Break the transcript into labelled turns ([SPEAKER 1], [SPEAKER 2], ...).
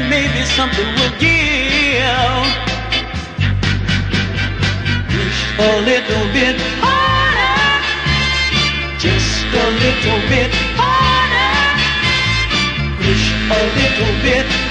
[SPEAKER 1] maybe something will give. Push a little bit harder, just a little bit harder. Push a little bit